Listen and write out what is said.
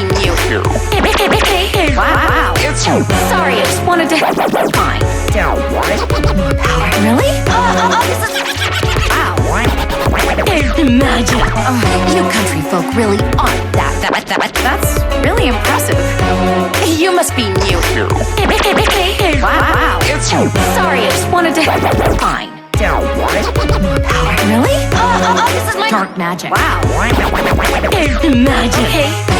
new here. Wow. Sorry, I just wanted to. Fine. More power. Really? This is. Wow. Magic. You country folk really aren't that's really impressive. You must be new here. Wow. Sorry, I just wanted to. Fine. More power. Really? This is my dark magic. Wow. Magic. Okay.